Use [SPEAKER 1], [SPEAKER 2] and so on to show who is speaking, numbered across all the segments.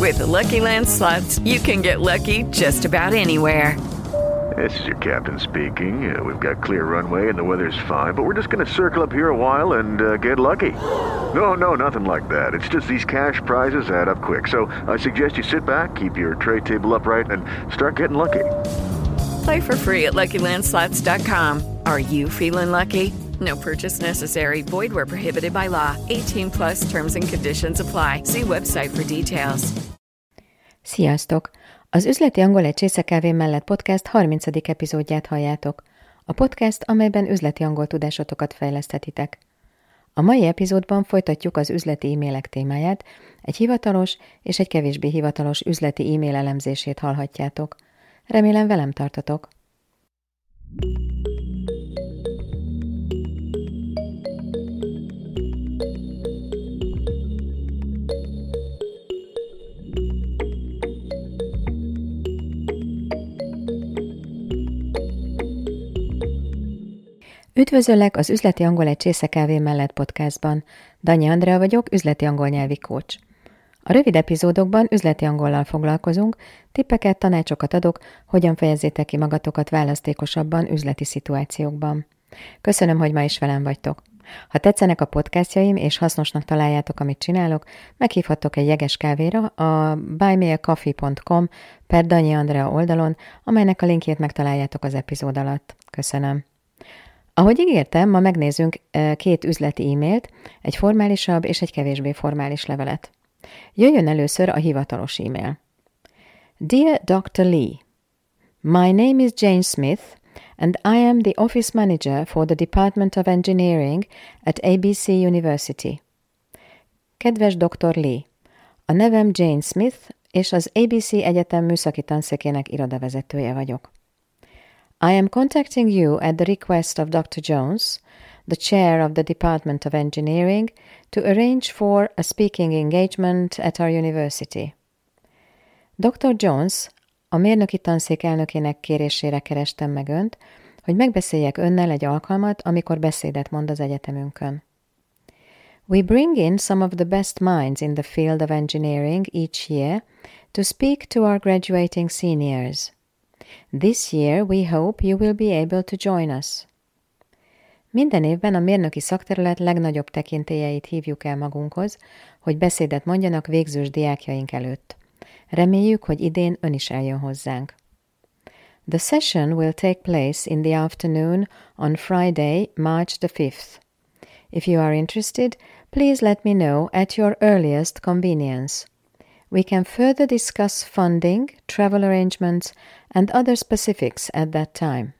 [SPEAKER 1] With the Lucky Land Slots, you can get lucky just about anywhere.
[SPEAKER 2] This is your captain speaking. We've got clear runway and the weather's fine, but we're just going to circle up here a while and get lucky. No, nothing like that. It's just these cash prizes add up quick. So I suggest you sit back, keep your tray table upright, and start getting lucky.
[SPEAKER 1] Play for free at LuckyLandSlots.com. Are you feeling lucky? No purchase necessary. Void where prohibited by law. 18 plus terms and conditions apply. See website for details.
[SPEAKER 3] Sziasztok! Az Üzleti Angol egy Csésze mellett podcast 30. epizódját halljátok. A podcast, amelyben üzleti angol tudásotokat fejleszthetitek. A mai epizódban folytatjuk az üzleti e-mailek témáját, egy hivatalos és egy kevésbé hivatalos üzleti e-mail elemzését hallhatjátok. Remélem velem tartotok! Üdvözöllek az Üzleti Angol egy Csésze mellett podcastban. Danyi Andrea vagyok, üzleti angol nyelvi coach. A rövid epizódokban üzleti angollal foglalkozunk, tippeket, tanácsokat adok, hogyan fejezzétek ki magatokat választékosabban üzleti szituációkban. Köszönöm, hogy ma is velem vagytok. Ha tetszenek a podcastjaim és hasznosnak találjátok, amit csinálok, meghívhattok egy jeges kávéra a buymeacoffee.com/Danyi Andrea oldalon, amelynek a linkjét megtaláljátok az epizód alatt. Köszönöm. Ahogy ígértem, ma megnézzünk két üzleti e-mailt, egy formálisabb és egy kevésbé formális levelet. Jöjjön először a hivatalos e-mail. Dear Dr. Lee, my name is Jane Smith, and I am the office manager for the Department of Engineering at ABC University. Kedves Dr. Lee, a nevem Jane Smith, és az ABC Egyetem műszaki tanszékének irodavezetője vagyok. I am contacting you at the request of Dr. Jones, the chair of the Department of Engineering, to arrange for a speaking engagement at our university. Dr. Jones, a mérnöki tanszék elnökének kérésére kerestem meg önt, hogy megbeszéljek önnel egy alkalmat, amikor beszédet mond az egyetemünkön. We bring in some of the best minds in the field of engineering each year to speak to our graduating seniors. This year we hope you will be able to join us. Minden évben a mérnöki szakterület legnagyobb tekintélyeit hívjuk el magunkhoz, hogy beszédet mondjanak végzős diákjaink előtt. Reméljük, hogy idén ön is eljön hozzánk. The session will take place in the afternoon on Friday, March the 5th. If you are interested, please let me know at your earliest convenience. We can further discuss funding, travel arrangements, and other specifics at that time.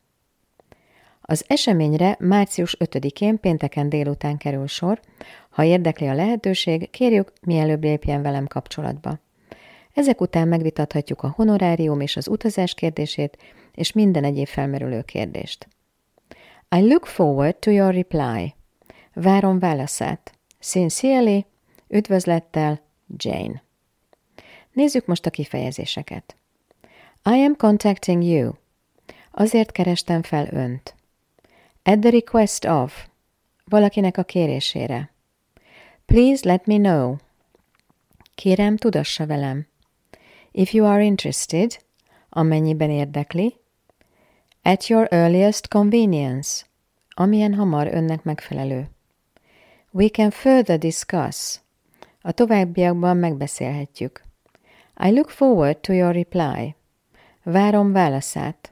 [SPEAKER 3] Az eseményre március 5-én pénteken délután kerül sor. Ha érdekli a lehetőség, kérjük, mielőbb lépjen velem kapcsolatba. Ezek után megvitathatjuk a honorárium és az utazás kérdését, és minden egyéb felmerülő kérdést. I look forward to your reply. Várom válaszát. Sincerely, üdvözlettel, Jane. Nézzük most a kifejezéseket. I am contacting you. Azért kerestem fel önt. At the request of. Valakinek a kérésére. Please let me know. Kérem, tudassa velem. If you are interested. Amennyiben érdekli. At your earliest convenience. Amilyen hamar önnek megfelelő. We can further discuss. A továbbiakban megbeszélhetjük. I look forward to your reply. Várom válaszát.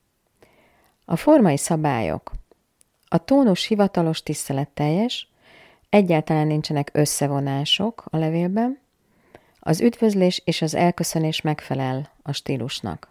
[SPEAKER 3] A formai szabályok. A tónus hivatalos, tiszteletteljes, egyáltalán nincsenek összevonások a levélben, az üdvözlés és az elköszönés megfelel a stílusnak.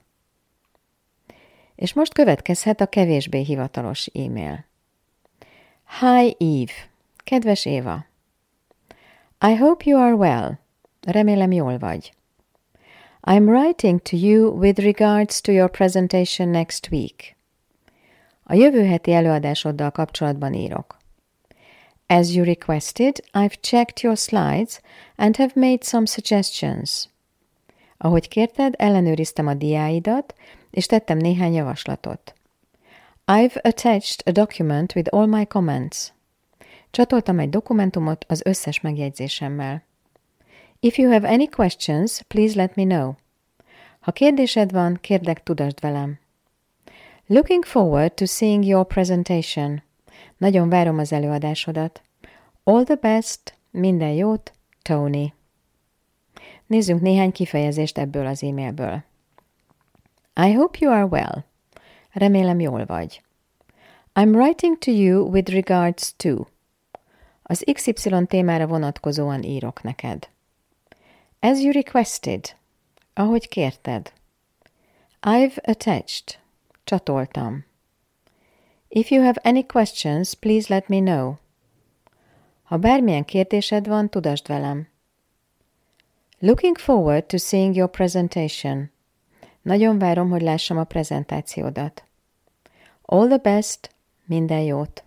[SPEAKER 3] És most következhet a kevésbé hivatalos e-mail. Hi Eve. Kedves Éva. I hope you are well. Remélem jól vagy. I'm writing to you with regards to your presentation next week. A jövő heti előadásoddal kapcsolatban írok. As you requested, I've checked your slides and have made some suggestions. Ahogy kérted, ellenőriztem a diáidat, és tettem néhány javaslatot. I've attached a document with all my comments. Csatoltam egy dokumentumot az összes megjegyzésemmel. If you have any questions, please let me know. Ha kérdésed van, kérlek tudasd velem. Looking forward to seeing your presentation. Nagyon várom az előadásodat. All the best, minden jót, Tony. Nézzünk néhány kifejezést ebből az e-mailből. I hope you are well. Remélem jól vagy. I'm writing to you with regards to. Az XY témára vonatkozóan írok neked. As you requested. Ahogy kérted. I've attached. Csatoltam. If you have any questions, please let me know. Ha bármilyen kérdésed van, tudasd velem. Looking forward to seeing your presentation. Nagyon várom, hogy lássam a prezentációdat. All the best, minden jót.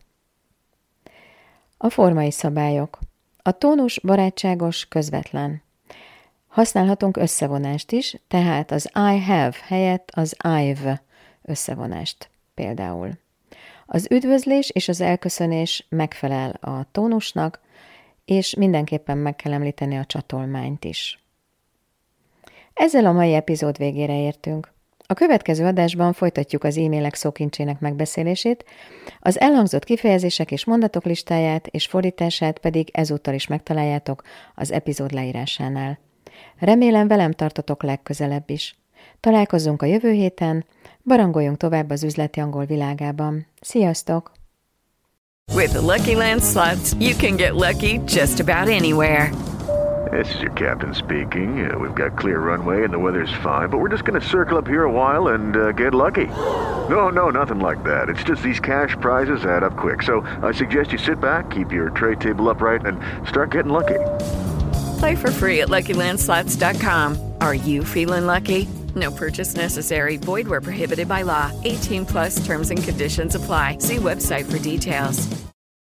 [SPEAKER 3] A formai szabályok. A tónus barátságos, közvetlen. Használhatunk összevonást is, tehát az I have helyett az I've összevonást például. Az üdvözlés és az elköszönés megfelel a tónusnak, és mindenképpen meg kell említeni a csatolmányt is. Ezzel a mai epizód végére értünk. A következő adásban folytatjuk az e-mailek szókincsének megbeszélését, az elhangzott kifejezések és mondatok listáját és fordítását pedig ezúttal is megtaláljátok az epizód leírásánál. Remélem velem tartotok legközelebb is. Találkozzunk a jövő héten, barangoljunk tovább az üzleti angol világában. Sziasztok!
[SPEAKER 1] With the Lucky Land Slots, you can get lucky just about anywhere.
[SPEAKER 2] This is your captain speaking. We've got clear runway and the weather's fine, but we're just going to circle up here a while and get lucky. No, nothing like that. It's just these cash prizes add up quick. So I suggest you sit back, keep your tray table upright, and start getting lucky.
[SPEAKER 1] Play for free at LuckyLandSlots.com. Are you feeling lucky? No purchase necessary. Void where prohibited by law. 18+ terms and conditions apply. See website for details.